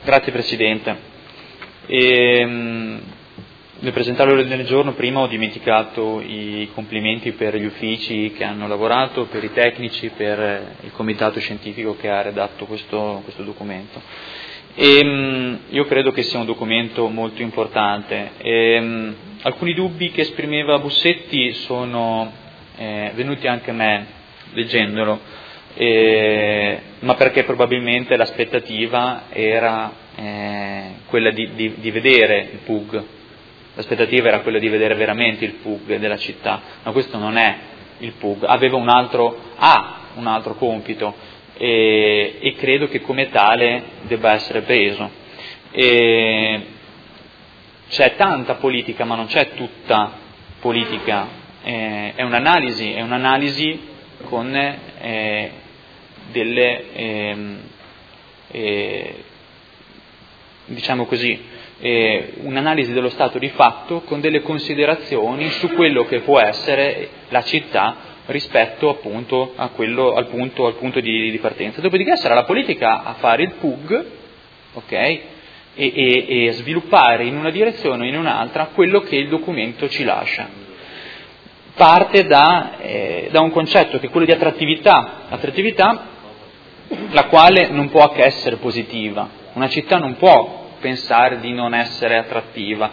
Grazie Presidente. Nel presentare l'ordine del giorno prima ho dimenticato i complimenti per gli uffici che hanno lavorato, per i tecnici, per il comitato scientifico che ha redatto questo documento. Io credo che sia un documento molto importante. Alcuni dubbi che esprimeva Bussetti sono venuti anche a me leggendolo, ma perché probabilmente l'aspettativa era quella di vedere il PUG. L'aspettativa era quella di vedere veramente il PUG della città, ma questo non è il PUG, ha un altro compito e credo che come tale debba essere preso. C'è tanta politica, ma non c'è tutta politica, è un'analisi con delle, diciamo così, un'analisi dello stato di fatto con delle considerazioni su quello che può essere la città rispetto appunto al punto di partenza. Dopodiché sarà la politica a fare il PUG, ok? E sviluppare in una direzione o in un'altra quello che il documento ci lascia. Parte da un concetto che è quello di attrattività, la quale non può che essere positiva. Una città non può pensare di non essere attrattiva,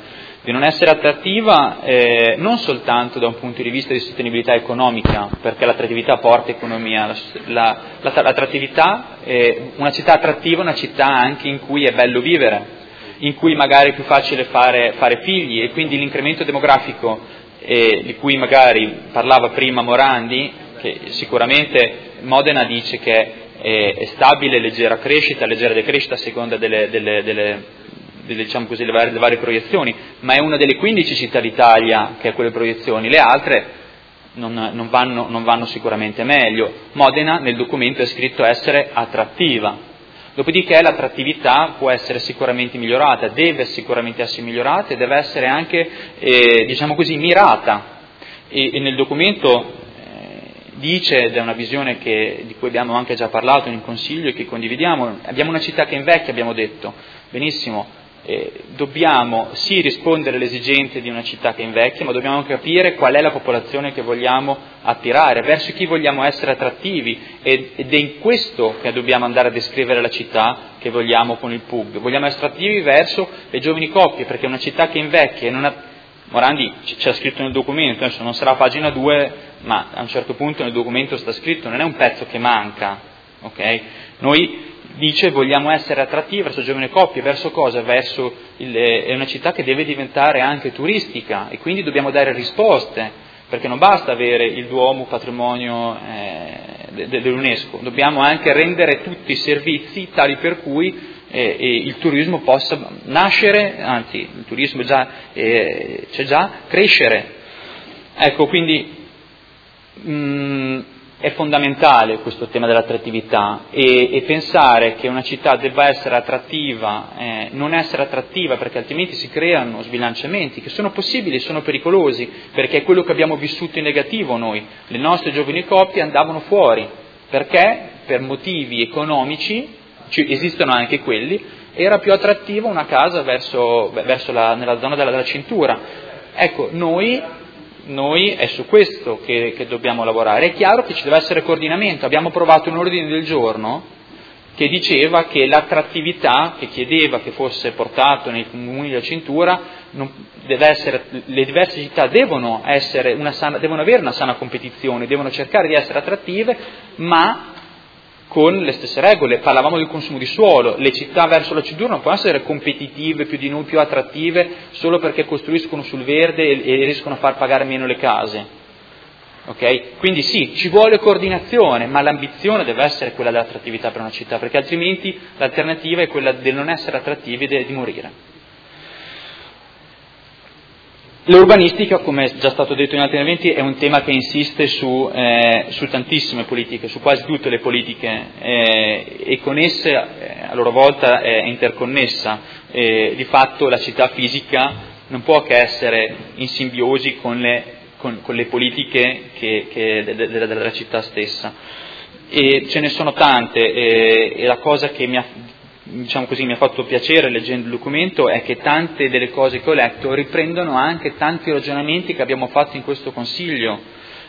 non soltanto da un punto di vista di sostenibilità economica, perché l'attrattività porta economia, l'attrattività, una città attrattiva è una città anche in cui è bello vivere, in cui magari è più facile fare figli, e quindi l'incremento demografico di cui magari parlava prima Morandi, che sicuramente Modena dice che è stabile, leggera decrescita a seconda diciamo così, le varie proiezioni, ma è una delle 15 città d'Italia che ha quelle proiezioni, le altre non vanno sicuramente meglio. Modena nel documento è scritto essere attrattiva, dopodiché l'attrattività può essere sicuramente migliorata, deve sicuramente essere migliorata e deve essere anche, diciamo così, mirata, e nel documento dice, ed è una visione di cui abbiamo anche già parlato in Consiglio e che condividiamo, abbiamo una città che invecchia, abbiamo detto, benissimo, dobbiamo sì rispondere alle esigenze di una città che invecchia, ma dobbiamo anche capire qual è la popolazione che vogliamo attirare, verso chi vogliamo essere attrattivi, ed è in questo che dobbiamo andare a descrivere la città che vogliamo con il PUG. Vogliamo essere attrattivi verso le giovani coppie, perché una città che invecchia non ha... Morandi c'è scritto nel documento, adesso non sarà pagina 2, ma a un certo punto nel documento sta scritto, non è un pezzo che manca, ok? Noi dice vogliamo essere attrattivi verso giovani coppie, verso cosa? È una città che deve diventare anche turistica, e quindi dobbiamo dare risposte, perché non basta avere il Duomo patrimonio dell'UNESCO, dobbiamo anche rendere tutti i servizi tali per cui il turismo possa nascere, anzi il turismo c'è già, crescere. Ecco, quindi è fondamentale questo tema dell'attrattività, e pensare che una città debba essere attrattiva, non essere attrattiva, perché altrimenti si creano sbilanciamenti che sono possibili, sono pericolosi, perché è quello che abbiamo vissuto in negativo noi. Le nostre giovani coppie andavano fuori, perché per motivi economici, esistono anche quelli, era più attrattiva una casa nella zona della cintura. Ecco, noi è su questo che dobbiamo lavorare. È chiaro che ci deve essere coordinamento. Abbiamo approvato un ordine del giorno che diceva che l'attrattività, che chiedeva che fosse portato nei comuni della cintura, le diverse città devono avere una sana competizione, devono cercare di essere attrattive, ma con le stesse regole. Parlavamo del consumo di suolo, le città verso la cintura non possono essere competitive più di noi, più attrattive, solo perché costruiscono sul verde e riescono a far pagare meno le case. Ok? Quindi sì, ci vuole coordinazione, ma l'ambizione deve essere quella dell'attrattività per una città, perché altrimenti l'alternativa è quella del non essere attrattivi e di morire. L'urbanistica, come è già stato detto in altri eventi, è un tema che insiste su tantissime politiche, su quasi tutte le politiche, e con esse a loro volta è interconnessa. Di fatto la città fisica non può che essere in simbiosi con le politiche della città stessa. E ce ne sono tante, e la cosa che mi ha diciamo così, mi ha fatto piacere leggendo il documento è che tante delle cose che ho letto riprendono anche tanti ragionamenti che abbiamo fatto in questo Consiglio.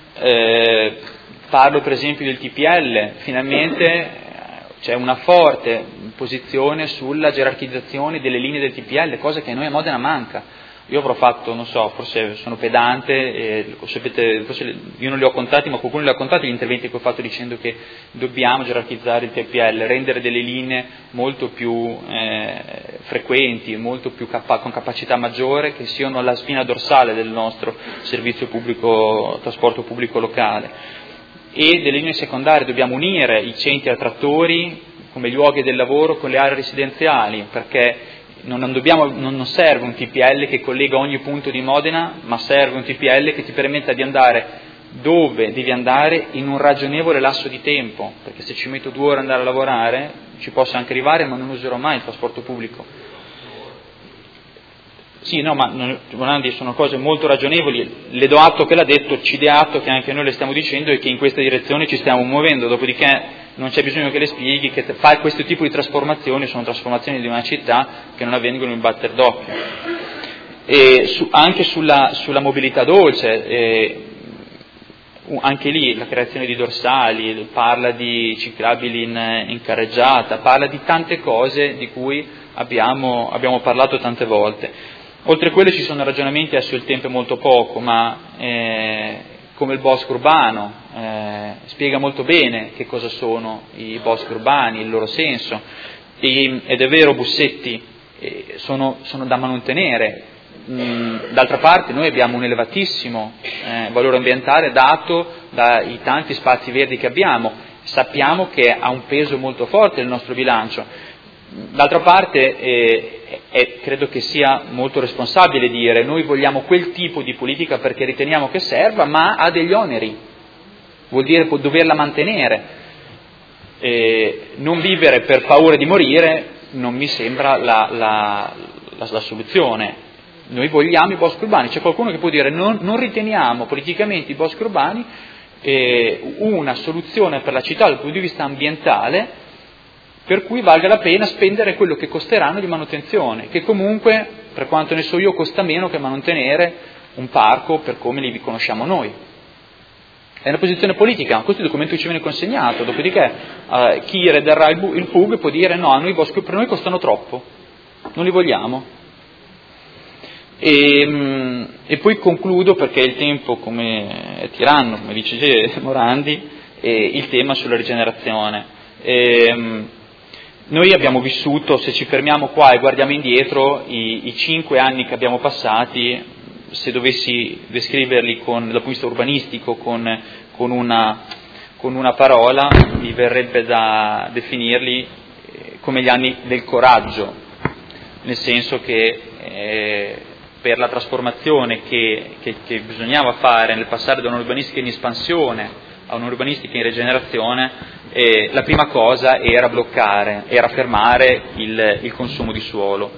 Parlo per esempio del TPL, finalmente c'è una forte posizione sulla gerarchizzazione delle linee del TPL, cosa che a noi a Modena manca. Io avrò fatto, non so, forse sono pedante, forse io non li ho contati, ma qualcuno li ha contati gli interventi che ho fatto dicendo che dobbiamo gerarchizzare il TPL, rendere delle linee molto più frequenti, molto più con capacità maggiore, che siano la spina dorsale del nostro servizio pubblico, trasporto pubblico locale. E delle linee secondarie dobbiamo unire i centri attrattori come luoghi del lavoro con le aree residenziali, perché non serve un TPL che collega ogni punto di Modena, ma serve un TPL che ti permetta di andare dove devi andare in un ragionevole lasso di tempo, perché se ci metto 2 ore ad andare a lavorare ci posso anche arrivare, ma non userò mai il trasporto pubblico. Sì, no, ma sono cose molto ragionevoli, le do atto che l'ha detto, ci dia atto che anche noi le stiamo dicendo e che in questa direzione ci stiamo muovendo, dopodiché non c'è bisogno che le spieghi che fare questo tipo di trasformazioni sono trasformazioni di una città che non avvengono in batter d'occhio. E anche sulla mobilità dolce, anche lì la creazione di dorsali, parla di ciclabili in carreggiata, parla di tante cose di cui abbiamo parlato tante volte. Oltre a quello ci sono ragionamenti, adesso il tempo è molto poco, ma come il bosco urbano, spiega molto bene che cosa sono i boschi urbani, il loro senso, ed è vero Bussetti, sono da mantenere. D'altra parte noi abbiamo un elevatissimo valore ambientale dato dai tanti spazi verdi che abbiamo, sappiamo che ha un peso molto forte nel nostro bilancio. D'altra parte credo che sia molto responsabile dire noi vogliamo quel tipo di politica perché riteniamo che serva, ma ha degli oneri, vuol dire doverla mantenere. Non vivere per paura di morire non mi sembra la soluzione. Noi vogliamo i boschi urbani, c'è qualcuno che può dire non riteniamo politicamente i boschi urbani una soluzione per la città dal punto di vista ambientale, per cui valga la pena spendere quello che costeranno di manutenzione, che comunque, per quanto ne so io, costa meno che mantenere un parco per come li conosciamo noi. È una posizione politica, questo è il documento che ci viene consegnato, dopodiché chi rederà il PUG può dire no, i boschi per noi costano troppo, non li vogliamo. E poi concludo, perché il tempo come è tiranno, come dice Morandi, il tema sulla rigenerazione. Noi abbiamo vissuto, se ci fermiamo qua e guardiamo indietro, i 5 anni che abbiamo passati, se dovessi descriverli dal punto di vista urbanistico con una parola, mi verrebbe da definirli come gli anni del coraggio, nel senso che per la trasformazione che bisognava fare nel passare da un'urbanistica in espansione a un'urbanistica in rigenerazione, la prima cosa era fermare il consumo di suolo.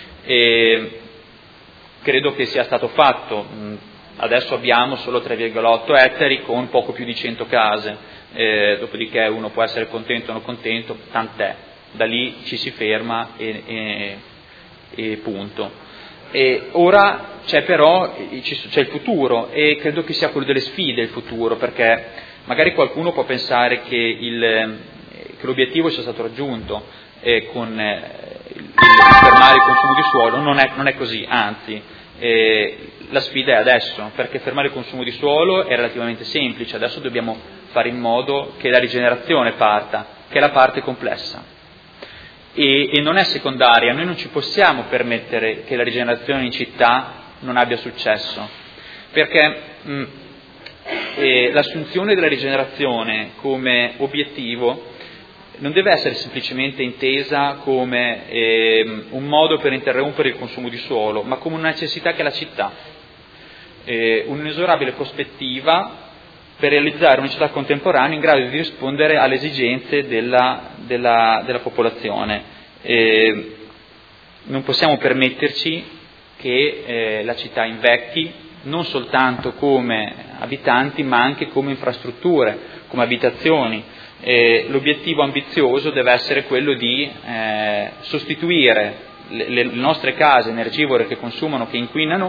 Credo che sia stato fatto, adesso abbiamo solo 3,8 ettari con poco più di 100 case, dopodiché uno può essere contento o non contento, tant'è, da lì ci si ferma e punto. E ora c'è il futuro, e credo che sia quello delle sfide il futuro, perché magari qualcuno può pensare che l'obiettivo sia stato raggiunto con il fermare il consumo di suolo, non è così, anzi la sfida è adesso, perché fermare il consumo di suolo è relativamente semplice, adesso dobbiamo fare in modo che la rigenerazione parta, che è la parte complessa e non è secondaria. Noi non ci possiamo permettere che la rigenerazione in città non abbia successo, perché l'assunzione della rigenerazione come obiettivo non deve essere semplicemente intesa come un modo per interrompere il consumo di suolo, ma come una necessità che ha la città, un'inesorabile prospettiva per realizzare una città contemporanea in grado di rispondere alle esigenze della popolazione. Non possiamo permetterci che la città invecchi non soltanto come abitanti ma anche come infrastrutture, come abitazioni. L'obiettivo ambizioso deve essere quello di sostituire le nostre case energivore che consumano, che inquinano,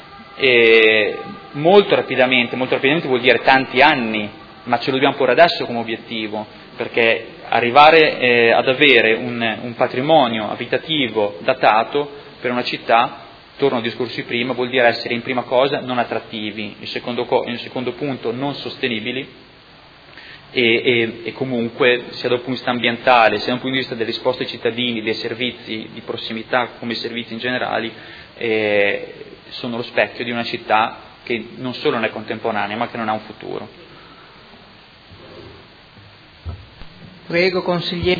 molto rapidamente vuol dire tanti anni, ma ce lo dobbiamo porre adesso come obiettivo, perché arrivare ad avere un patrimonio abitativo datato per una città, torno al discorso di prima, vuol dire essere in prima cosa non attrattivi, in secondo punto non sostenibili e comunque sia dal punto di vista ambientale sia dal punto di vista delle risposte ai cittadini, dei servizi di prossimità come i servizi in generale, sono lo specchio di una città che non solo non è contemporanea ma che non ha un futuro. Prego, consigliere.